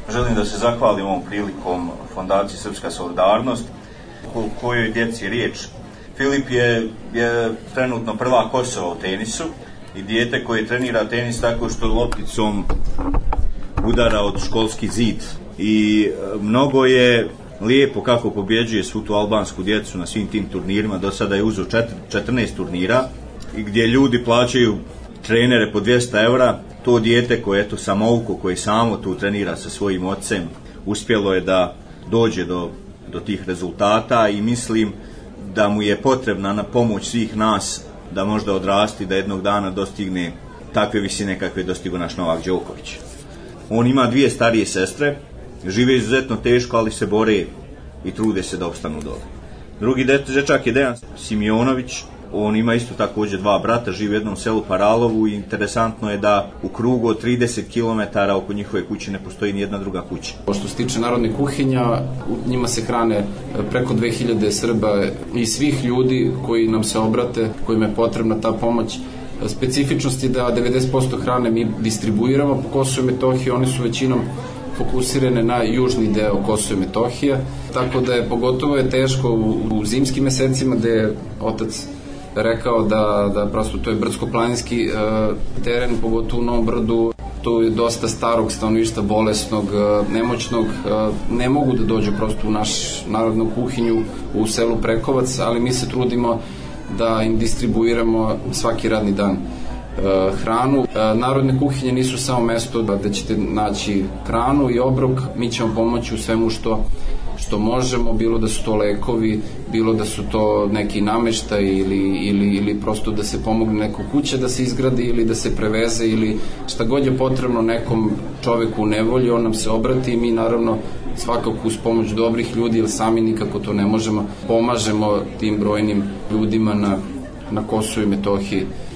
Želim da se zahvalim ovom prilikom Fondaciji Srpska solidarnost, o kojoj djeci je riječ. Filip je trenutno prvak Kosova u tenisu i dijete koje trenira tenis tako što lopticom udara od školski zid. I mnogo je lijepo kako pobjeđuje svu tu albansku djecu na svim tim turnirima. Do sada je uzeo 14 turnira i gdje ljudi plaćaju trenere po 200 eura. To dijete koje je to samouko, koje samo tu trenira sa svojim ocem, uspjelo je da dođe do tih rezultata i mislim da mu je potrebna na pomoć svih nas da možda odrasti, da jednog dana dostigne takve visine kakve je dostigao naš Novak Đoković. On ima 2 starije sestre, žive izuzetno teško, ali se bore i trude se da opstanu dole. Drugi dečak je Dejan Simionović, on ima isto također 2 brata, živi u jednom selu Paralovu i interesantno je da u krugu od 30 km oko njihove kuće ne postoji ni jedna druga kuća. Što se tiče narodne kuhinja, u njima se hrane preko 2000 Srba i svih ljudi koji nam se obrate, kojima je potrebna ta pomoć. Specifičnost je da 90% hrane mi distribuiramo po Kosovu i Metohiji, oni su većinom fokusirane na južni deo Kosova i Metohije, tako da je pogotovo teško u zimskim mesecima gde je otac rekao da prosto to je brdsko-planinski teren, pogotovo u Novom Brdu, tu je dosta starog stanovništva, bolesnog, nemoćnog, ne mogu da dođu prosto u naš narodnu kuhinju u selu Prekovac, ali mi se trudimo da im distribuiramo svaki radni dan hranu. Narodne kuhinje nisu samo mesto da ćete naći hranu i obrok, mi ćemo pomoći u svemu što možemo, bilo da su to lekovi, bilo da su to neki nameštaj ili prosto da se pomogne neko kuća da se izgradi ili da se preveze ili šta god je potrebno nekom čoveku u nevolji, on nam se obrati i mi naravno svakako uz pomoć dobrih ljudi, jer sami nikako to ne možemo, pomažemo tim brojnim ljudima na Kosovu i Metohiji.